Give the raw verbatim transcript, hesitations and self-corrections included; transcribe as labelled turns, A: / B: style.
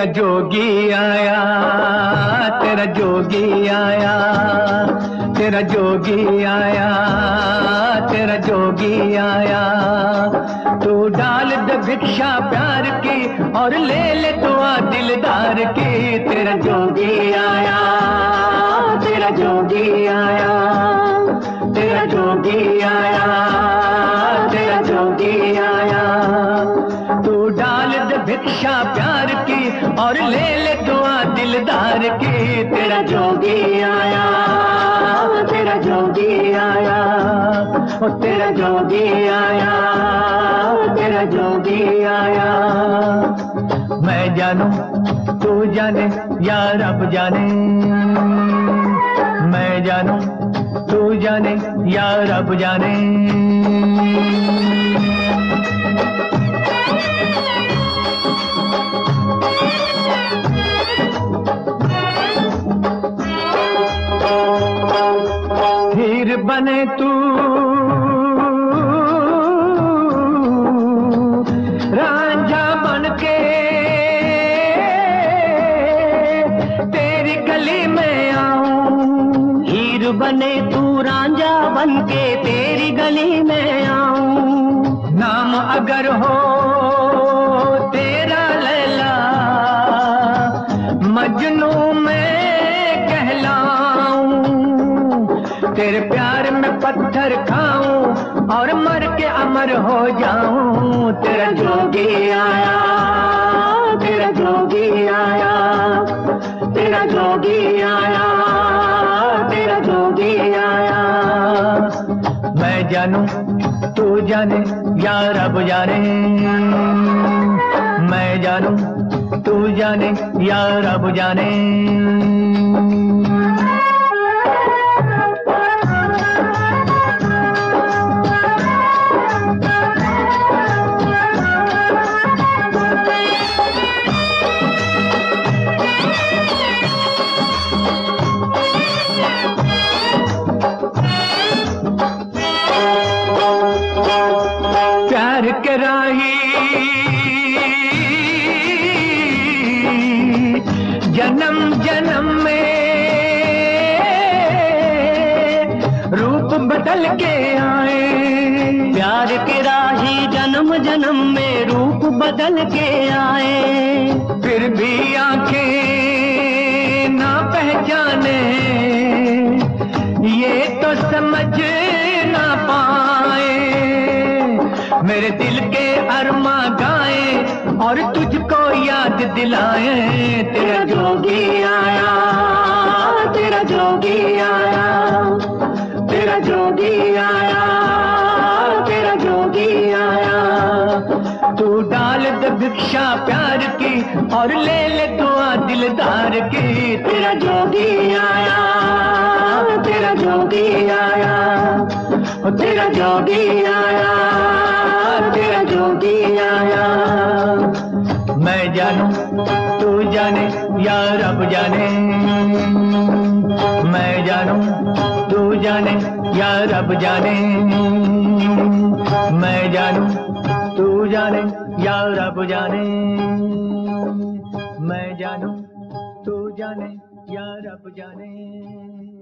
A: तेरा जोगी आया, तेरा जोगी आया, तेरा जोगी आया, तेरा जोगी आया। तू डाल दे भिक्षा प्यार की और ले ले दुआ दिलदार की। तेरा जोगी आया, तेरा जोगी आया, तेरा जोगी आया, तेरा जोगी आया। तू डाल दे भिक्षा प्यार की और ले ले दुआ दिलदार की। तेरा जोगी आया, तेरा जोगी आया, ओ तेरा जोगी आया, तेरा जोगी आया। मैं जानूं तू जाने या रब जाने, मैं जानूं तू जाने या रब जाने। हीर बने तू रांझा बन के तेरी गली में आऊं।
B: हीर बने तू रांझा बन के तेरी गली में आऊं।
A: नाम अगर हो तेरा लैला, मजनू मैं कहलाऊं। तेरे प्यार में पत्थर खाऊं और मर के अमर हो जाऊं। तेरा जोगी आया, तेरा जोगी आया, तेरा जोगी आया, तेरा जोगी आया। मैं जानूं तू जाने या रब जाने, मैं जानूं तू जाने या रब जाने। प्यार के राही जन्म जन्म में रूप बदल के आए।
B: प्यार के राही जन्म जन्म में रूप बदल के आए।
A: फिर भी आंखें ना पहचाने, ये तो समझ ना पाए। मेरे दिल के अरमा गाए और तुझको याद दिलाए। तेरा जोगी आया, तेरा जोगी आया, तेरा जोगी आया, तेरा जोगी आया। तू डाल दे भिक्षा प्यार की और ले ले दुआ दिलदार की। तेरा जोगी आया, तेरा जोगी आया, ओ तेरा जोगी आया, तेरा जोगी आया। मैं जानूं तू जाने या रब जाने, मैं जानूं तू जाने या रब जाने, मैं जानूं तू जाने या रब जाने, मैं जानूं तू जाने या रब जाने।